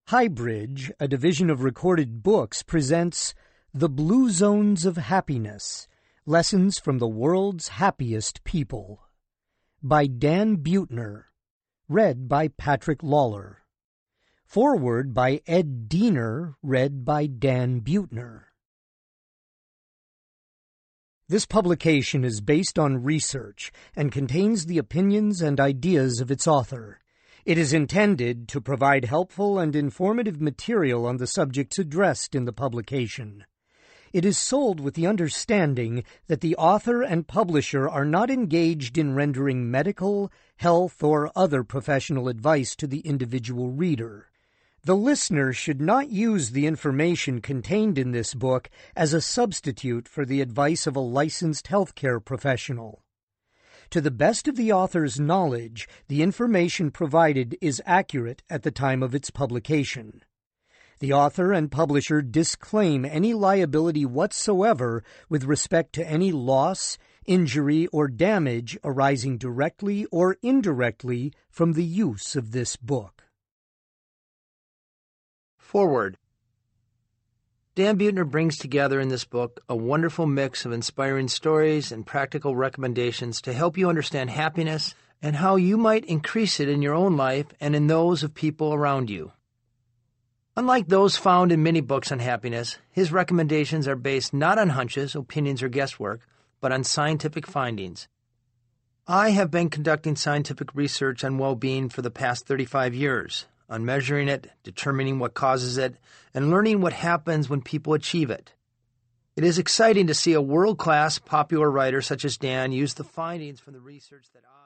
Highbridge, a division of Recorded Books, presents The Blue Zones of Happiness, Lessons from the World's Happiest People, by Dan Buettner, read by Patrick Lawler. Foreword by Ed Diener, read by Dan Buettner. This publication is based on research and contains the opinions and ideas of its author. It is intended to provide helpful and informative material on the subjects addressed in the publication. It is sold with the understanding that the author and publisher are not engaged in rendering medical, health, or other professional advice to the individual reader. The listener should not use the information contained in this book as a substitute for the advice of a licensed healthcare professional. To the best of the author's knowledge, the information provided is accurate at the time of its publication. The author and publisher disclaim any liability whatsoever with respect to any loss, injury, or damage arising directly or indirectly from the use of this book. Forward. Dan Buettner brings together in this book a wonderful mix of inspiring stories and practical recommendations to help you understand happiness and how you might increase it in your own life and in those of people around you. Unlike those found in many books on happiness, his recommendations are based not on hunches, opinions, or guesswork, but on scientific findings. I have been conducting scientific research on well-being for the past 35 years. On measuring it, determining what causes it, and learning what happens when people achieve it. It is exciting to see a world-class popular writer such as Dan use the findings from the research that I